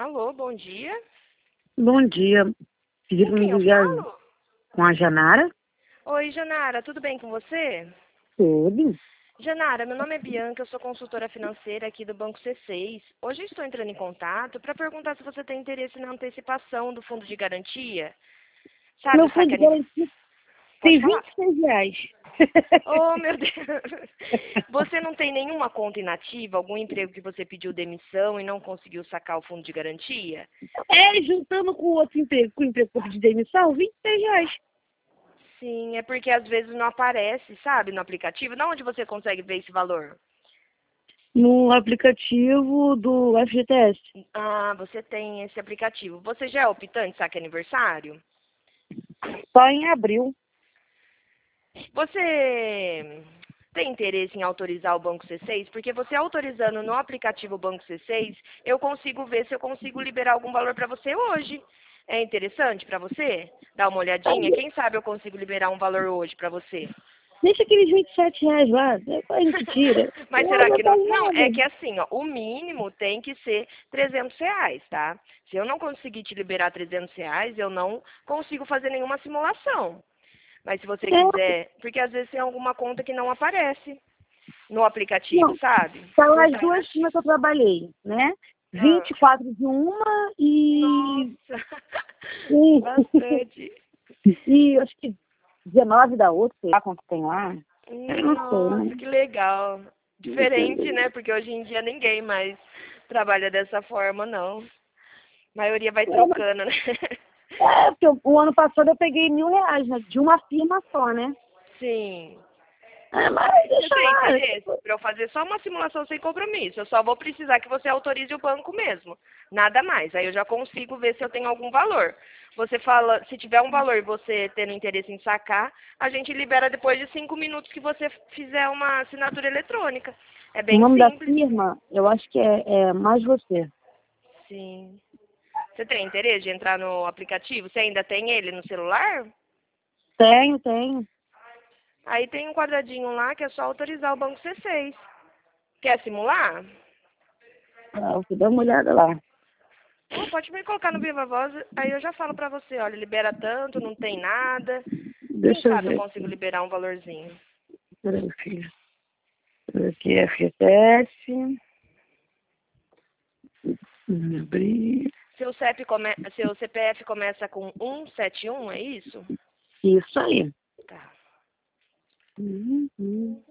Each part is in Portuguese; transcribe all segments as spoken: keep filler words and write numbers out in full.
Alô, bom dia. Bom dia. Pediram Com me quem eu ligar falo? com a Janara? Oi, Janara, tudo bem com você? Tudo. Janara, meu nome é Bianca, eu sou consultora financeira aqui do Banco C seis. Hoje eu estou entrando em contato para perguntar se você tem interesse na antecipação do fundo de garantia. Sabe Meu o fundo saque de aniversário? garantia Pode tem falar. vinte e seis reais. Oh, meu Deus. Você não tem nenhuma conta inativa, algum emprego que você pediu demissão e não conseguiu sacar o fundo de garantia? É, juntando com o outro emprego, com o emprego de demissão, vinte e seis reais. Sim, é porque às vezes não aparece, sabe, no aplicativo. De onde você consegue ver esse valor? No aplicativo do F G T S. Ah, você tem esse aplicativo. Você já é optante saque aniversário? Só em abril. Você tem interesse em autorizar o Banco C seis? Porque você autorizando no aplicativo Banco C seis, eu consigo ver se eu consigo liberar algum valor para você hoje. É interessante para você? Dá uma olhadinha? Quem sabe eu consigo liberar um valor hoje para você? Deixa aqueles vinte e sete reais lá, depois a gente tira. Mas Não será que não? adianta Não, é nada. que assim, ó, o mínimo tem que ser trezentos reais, tá? Se eu não conseguir te liberar trezentos reais, eu não consigo fazer nenhuma simulação. Mas se você É, quiser, porque às vezes tem alguma conta que não aparece no aplicativo, não. sabe? São Por as estar duas inativo. firmas que eu trabalhei, né? Ah, vinte e quatro de uma e, nossa, e, bastante. e acho que dezenove da outra, sei lá quanto tem lá. Eu não sei, Nossa, né? que legal. Não Diferente, sei. né? Porque hoje em dia ninguém mais trabalha dessa forma, não. A maioria vai É, mas- trocando, né? é, porque o, o ano passado eu peguei mil reais, né? De uma firma só, né? Sim. É, mas Você deixa tem lá. interesse para eu fazer só uma simulação sem compromisso? Eu só vou precisar que você autorize o banco mesmo. Nada mais. Aí eu já consigo ver se eu tenho algum valor. Você fala, se tiver um valor e você tendo interesse em sacar, a gente libera depois de cinco minutos que você fizer uma assinatura eletrônica. É O bem nome da simples. firma, eu acho que é, é Mais Você. Sim. Você tem interesse de entrar no aplicativo? Você ainda tem ele no celular? Tenho, tenho. Aí tem um quadradinho lá que é só autorizar o banco C seis. Quer simular? Ah, eu vou dar uma olhada lá. Não, pode me colocar no Viva Voz, aí eu já falo pra você, olha, libera tanto, não tem nada. Quem Deixa eu sabe eu ver consigo aqui. liberar um valorzinho. Peraí, filho. Aqui é F G T S. Abrir. Seu C E P, come... Seu C P F começa com cento e setenta e um, é isso? Isso aí. Tá. Uhum.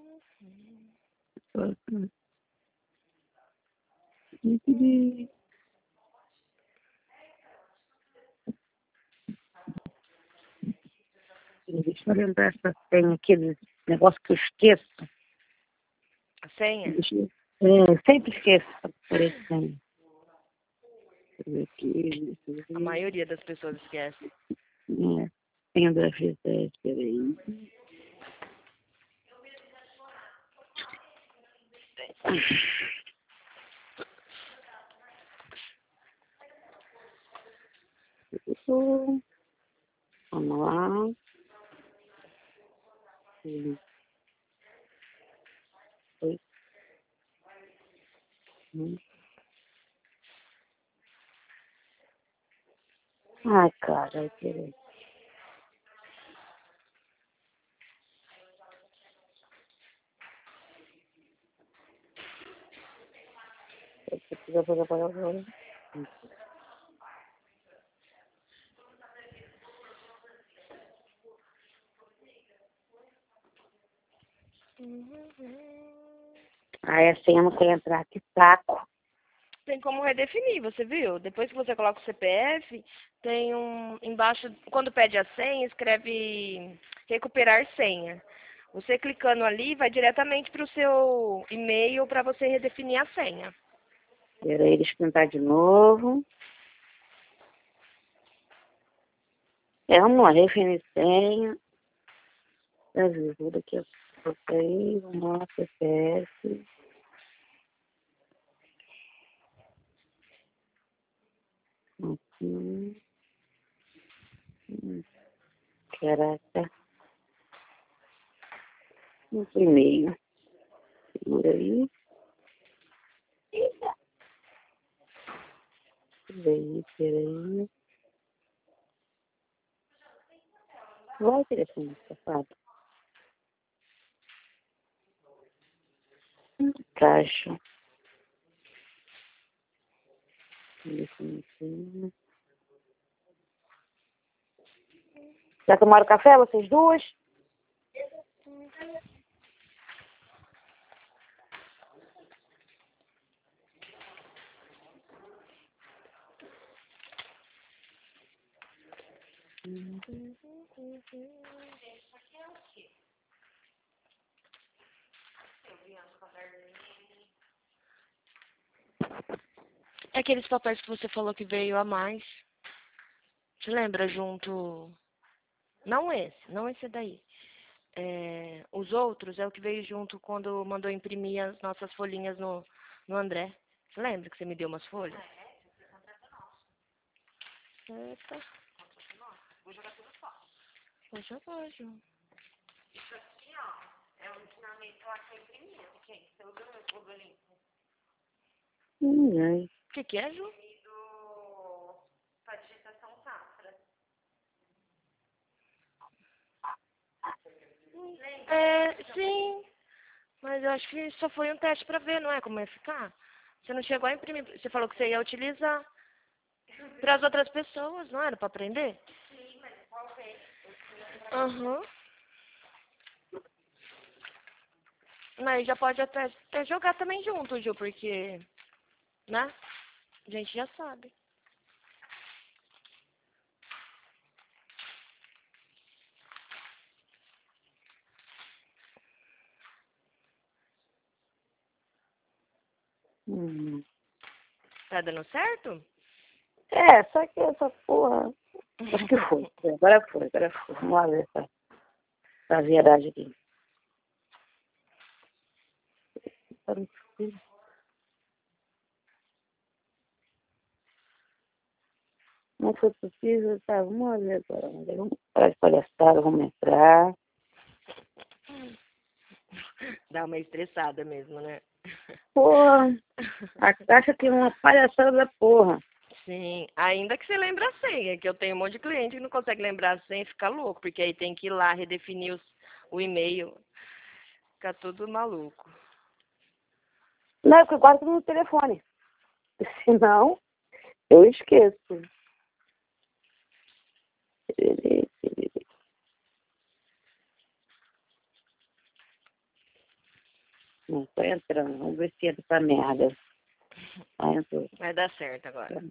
Deixa eu lembrar se tem aquele negócio que eu esqueço. A senha? Deixa eu- É, sempre esqueço. Por esse senha. Deixa eu ver aqui. Deixa A eu ver. maioria das pessoas esquece. É, senha da F G T S, peraí. Vamos lá. Ai, cara, peraí. Você precisa fazer para agora. Ai, a senha não quer entrar, que saco. Tem como redefinir, você viu? Depois que você coloca o C P F, tem um embaixo, quando pede a senha, escreve recuperar senha. Você clicando ali, vai diretamente para o seu e-mail para você redefinir a senha. Peraí, deixa eu tentar de novo. É, vamos lá, refinir senha. Ajuda aqui a aí, vamos lá, C P F. Aqui. Hum, Caraca. No e-mail. Segura aí. Peraí, peraí. Vai, telefone, safado. Caixa. Já tomaram café, vocês duas? É aqueles papéis que você falou que veio a mais. Você lembra junto? Não esse, não esse daí. É, os outros é o que veio junto quando mandou imprimir as nossas folhinhas no, no André. Você lembra que você me deu umas folhas? Eita. Vou jogar tudo fora. Vou jogar, Ju. Isso aqui, ó, é um ensinamento lá que eu imprimi. O que é isso? Eu dou o bolinho. Hum, O que que é, Ju? Do... Pra digitação safra. É, sim. Mas eu acho que só foi um teste pra ver, não é? Como ia ficar. Você não chegou a imprimir. Você falou que você ia utilizar para as outras pessoas, não era? Pra aprender? Sim, mas qual vez? Aham. Uhum. Mas já pode até, até jogar também junto, Ju, porque, né? A gente já sabe. hum. Tá dando certo? É, só que essa porra... Acho que foi. Agora foi, agora foi. Vamos lá ver essa, essa verdade aqui. Não foi possível, tá? Vamos ver agora. Vamos parar de palhaçada, vamos entrar. Dá uma estressada mesmo, né? Porra, a caixa tem uma palhaçada da porra. Sim, ainda que você lembre a senha, que eu tenho um monte de cliente que não consegue lembrar a senha e fica louco, porque aí tem que ir lá redefinir os, o e-mail. Fica tudo maluco. Não, porque eu guardo tudo no telefone. Senão, eu esqueço. Não tô entrando, vamos ver se entra essa merda. Ah, entrou. Vai dar certo agora.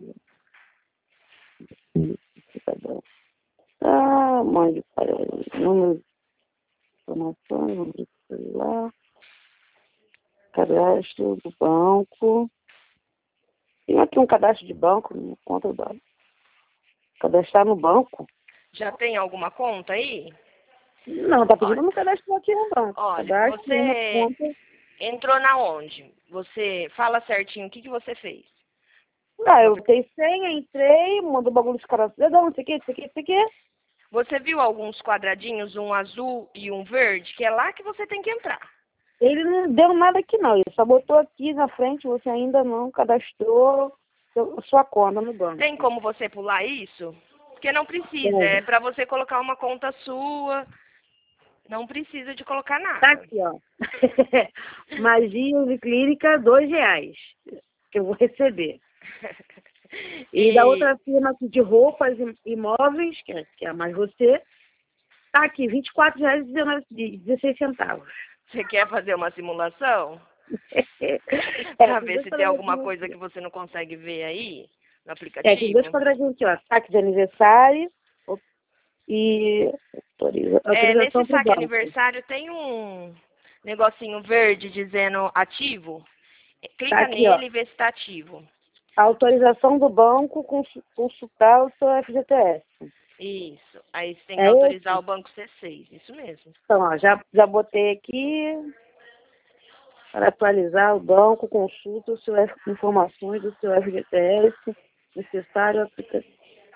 Tá bom. Ah, mãe de pai, número de informação, número de celular, cadastro do banco. Tem aqui um cadastro de banco, minha conta do banco. Cadastrar no banco? Já tem alguma conta aí? Não, tá pedindo Olha, um cadastro aqui no banco. olha, Cadastro uma você conta. entrou na onde? Você fala certinho o que, que você fez. Ah, No eu apli- dei senha, entrei, mandou o bagulho dos caras, não sei o que, não sei o que, não sei o que. Você viu alguns quadradinhos, um azul e um verde, que é lá que você tem que entrar. Ele não deu nada aqui não, ele só botou aqui na frente, você ainda não cadastrou seu- sua conta no banco. Tem como você pular isso? Porque não precisa, É. é para você colocar uma conta sua, não precisa de colocar Tá nada. aqui, ó. Magia de clínica, dois reais. Que eu vou receber. E da E outra firma aqui de roupas e imóveis, que é, que é a mais você, tá aqui, vinte e quatro reais e dezesseis centavos. você quer fazer uma simulação? É, Para tem ver dois se tem alguma quadradinhos coisa aqui. que você não consegue ver aí no É, tem dois aplicativo. quadradinhos aqui, ó. Saque de aniversário e autoriza- É, nesse autorização para o saque banco. aniversário tem um negocinho verde dizendo ativo. Tá Clica aqui, ó. nele e vê se está ativo. A autorização do banco consu- consultar o seu F G T S. Isso. Aí você tem que É autorizar esse? o banco C seis. Isso mesmo. Então, ó, já, já botei aqui para atualizar o banco, consulta o seu F, informações do seu F G T S, necessário aplicativo.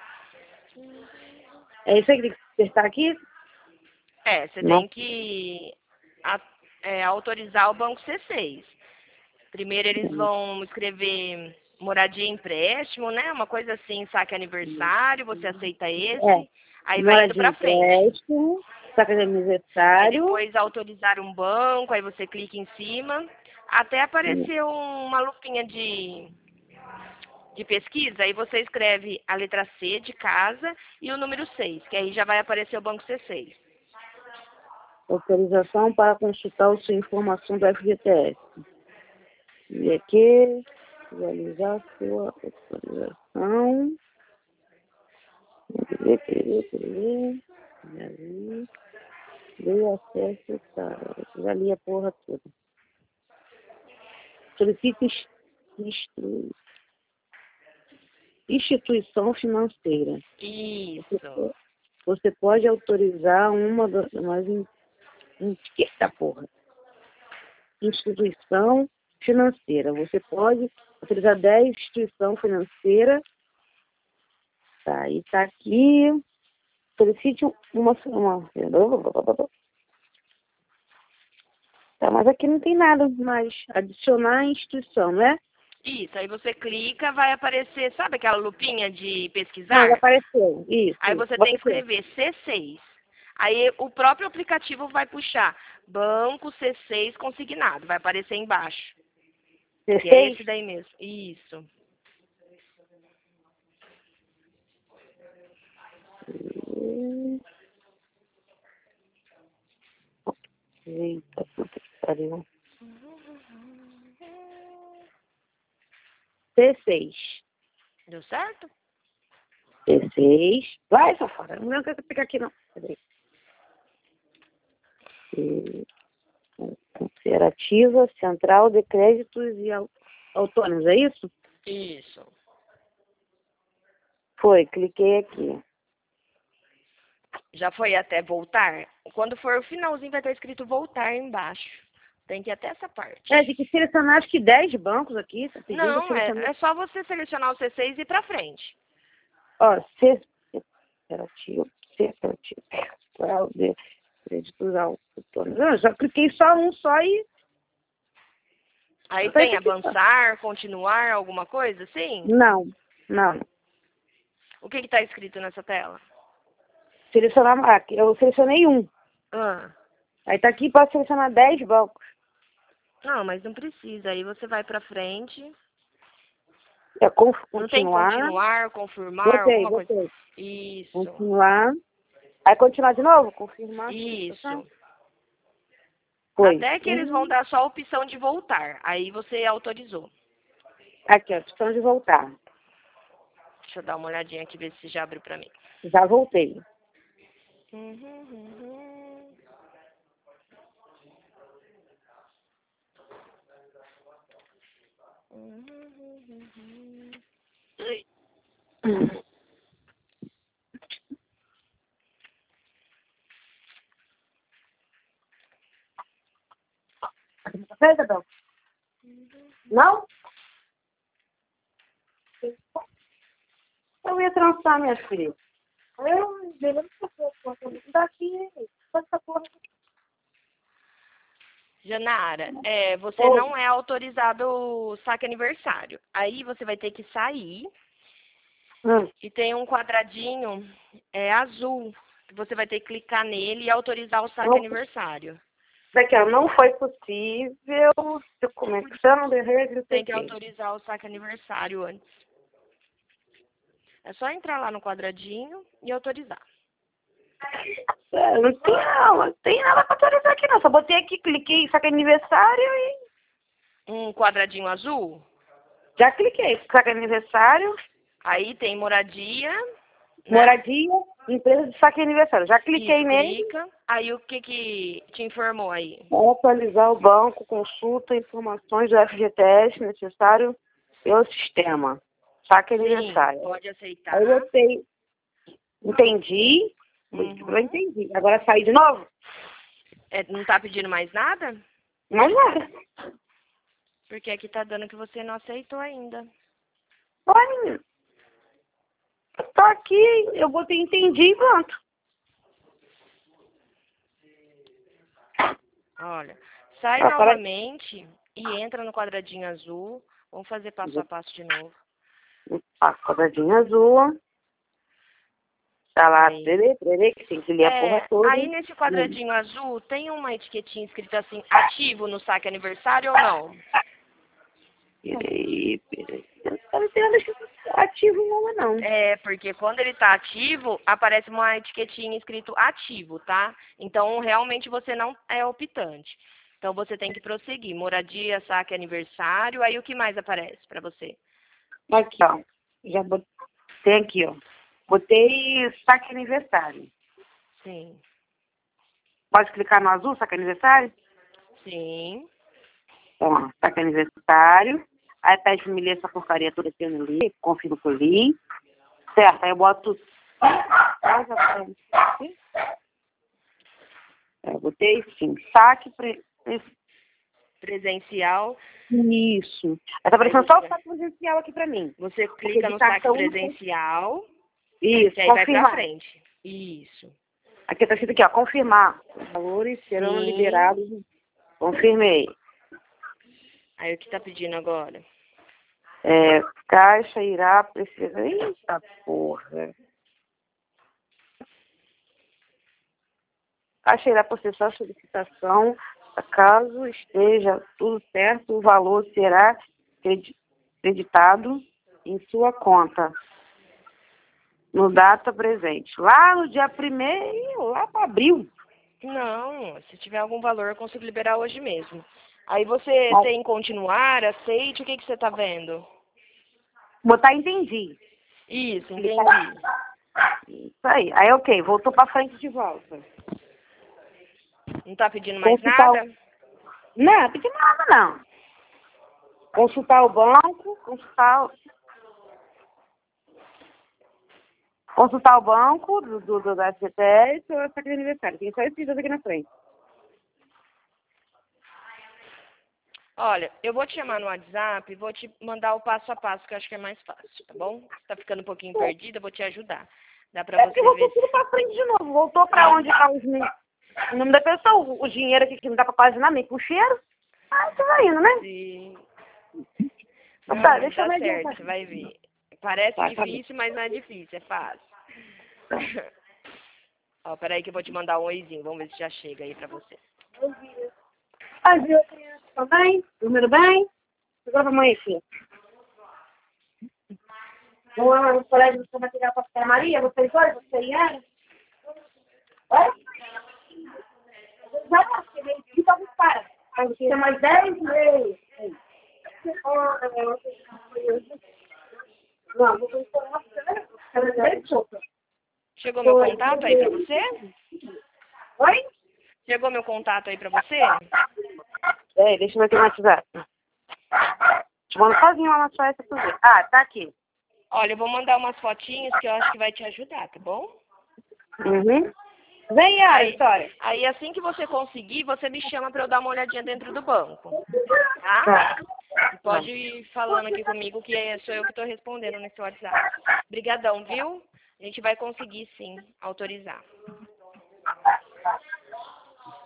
É isso aí que tem que apertar aqui? É, você Não. tem que a- é, autorizar o banco C seis. Primeiro eles vão escrever moradia empréstimo, né? Uma coisa assim, saque aniversário, você aceita esse, É. aí vai indo Moradia pra frente. empréstimo, saque de Aí aniversário. depois autorizar um banco, aí você clica em cima, até aparecer um- uma lupinha de, de pesquisa, aí você escreve a letra C de casa e o número seis, que aí já vai aparecer o banco C seis. Autorização para consultar sua informação do F G T S. E aqui, visualizar sua autorização. Já li. Dei acesso, tá. Já li a porra toda. Solicite instru... instituição financeira. Isso. Você pode autorizar uma das... Mas em... em que essa porra? Instituição financeira. Você pode autorizar dez instituição financeira. Tá, e tá aqui. Solicite uma... uma... Tá, mas aqui não tem nada mais. Adicionar a instituição, não é? Isso, aí você clica, vai aparecer, sabe aquela lupinha de Ah, pesquisar? já apareceu. Isso. Aí você Bota tem que aqui. escrever C seis. Aí o próprio aplicativo vai puxar banco C seis consignado, vai aparecer embaixo. Que é dezesseis? esse daí mesmo. Isso. Hum. Eita, puta que pariu. C seis. Deu certo? C seis. Vai, safada. Não quero pegar aqui, não. Cadê? E... Cooperativa Central de Créditos e Au- Autônomos, é isso? Isso. Foi, cliquei aqui. Já foi até voltar? Quando for o finalzinho vai estar escrito voltar embaixo. Tem que ir até essa parte. É, tem que selecionar acho que dez bancos aqui. Tá pedindo Não, é, selecionar. é só você selecionar o C seis e ir pra frente. Ó, C... Cooperativo, Cooperativo Central de Créditos Autônomos. Não, eu já cliquei só um só e... Aí Só tem isso aqui só. avançar, continuar, alguma coisa assim? Não, não. O que está escrito nessa tela? Selecionar, ah, eu selecionei um. Ah, Aí tá aqui para selecionar dez bancos. não, mas não precisa. Aí você vai pra frente. É con- Não tem continuar. continuar, confirmar, Botei, alguma coisa. botei. Isso. Continuar. Aí continuar de novo? Confirmar. Isso. Foi. Até que eles vão Hum. dar só a opção de voltar. Aí você autorizou. Aqui, ó, opção de voltar. Deixa eu dar uma olhadinha aqui, ver se já abriu pra mim. Já voltei. Uhum, uhum. Uhum, uhum, uhum. Hum. Café, Isabel? Não? Eu ia trançar, minha filha. Eu, beleza, daqui, essa porra. Janara, é, você Oi. não é autorizado o saque aniversário. Aí você vai ter que sair Hum. e tem um quadradinho é, azul. Que você vai ter que clicar nele e autorizar o saque Não. aniversário. Daqui, ó, não foi possível. Começando de regra, Tem que autorizar o saque aniversário antes. É só entrar lá no quadradinho e autorizar. É, não tem não, não tem nada pra atualizar aqui não. Só botei aqui, cliquei, saque aniversário e Um quadradinho azul. já cliquei. Saque aniversário, Aí tem moradia, né? moradia, empresa de saque aniversário. Já cliquei Isso, nele. clica. Aí o que que te informou aí? Vou atualizar o banco, consulta, informações do F G T S necessário pelo sistema. Saque Sim, aniversário. pode aceitar. Aí eu botei, entendi, Uhum. eu entendi. Agora sair de novo? É, não tá pedindo mais nada? Mais nada. Porque aqui tá dando que você não aceitou ainda. Olha, menino. Tô aqui, eu botei entendi e pronto. Olha, sai Ah, para- novamente e entra no quadradinho azul, Vamos fazer passo a passo de novo. A quadradinho azul. Tá lá, Aí. trerê, trerê, que tem que ler a porra É, toda. aí nesse quadradinho azul, tem uma etiquetinha escrita assim, ativo no saque aniversário ou não? Peraí, peraí. Eu não tô vendo escrito ativo não, não. É, porque quando ele tá ativo, aparece uma etiquetinha escrito ativo, tá? Então, realmente você não é optante. Então, você tem que prosseguir. Moradia, saque aniversário, aí o que mais aparece pra você? Aqui, ó. Já botei aqui, ó. Botei saque aniversário. Sim. Pode clicar no azul, saque aniversário? Sim. Então, ó, saque aniversário. Aí pede pra me ler essa porcaria toda que eu não li. Confiro que eu li. Certo, aí eu boto... Ah, já tá. É, eu botei sim. Saque... Pre... Presencial. Isso. Aí tá aparecendo só o saque presencial aqui pra mim. Você clica no saque presencial. Isso, que aí vai confirmar. pra frente. Isso. Aqui tá escrito aqui, ó, confirmar. Os valores serão Sim. liberados. Confirmei. Aí o que tá pedindo agora? É, caixa irá precisar... Eita porra. Caixa irá processar a solicitação. Caso esteja tudo certo, o valor será creditado em sua conta. No data presente. Lá no dia primeiro, lá para abril. Não, se tiver algum valor, eu consigo liberar hoje mesmo. Aí você Bom, tem continuar, aceite, o que, que você tá vendo? botar entendi. Isso, entendi. Isso aí. Aí, ok, voltou para frente de volta. Não tá pedindo mais Consultar nada? o... Não, não pedi nada, não. Consultar o banco, consultar... o- Consultar o banco do, do, do da C T S ou essa aqui de aniversário. Tem só esses dois aqui na frente. Olha, eu vou te chamar no WhatsApp e vou te mandar o passo a passo, que eu acho que é mais fácil, tá bom? Você tá ficando um pouquinho perdida, eu vou te ajudar. Dá pra É você porque voltou ver tudo se... para frente de novo. Voltou para onde está os... O nome da pessoa, o, o dinheiro aqui que não dá para paginar nem com cheiro. Ah, isso vai indo, né? se... Então, Não, tá, mas deixa eu dá me certo, adiantar. você vai ver. Parece Tá, tá bem. difícil, mas não é difícil, é fácil. Ó, peraí que eu vou te mandar um oizinho, vamos ver se já chega aí pra você. Ah, viu, criança? Tá bem? Dormindo bem? Agora pra mãe aqui. Vamos lá no colégio do material para a Maria? Vocês dois? Você e ela? Oi? Já tá, porque vem aqui pra buscar. Tem mais dez meses. Não, vou informar você. Chegou meu contato aí pra você? Oi? Chegou meu contato aí pra você? É, deixa eu ver aqui no WhatsApp. Te mando sozinho lá na sua essa pra ver. Ah, tá aqui. Olha, eu vou mandar umas fotinhas que eu acho que vai te ajudar, tá bom? Uhum. Vem, Yara, Aí, história. aí assim que você conseguir, você me chama pra eu dar uma olhadinha dentro do banco, tá? Tá. Pode ir falando aqui comigo que é- sou eu que tô respondendo nesse WhatsApp. Obrigadão, viu? A gente vai conseguir sim autorizar.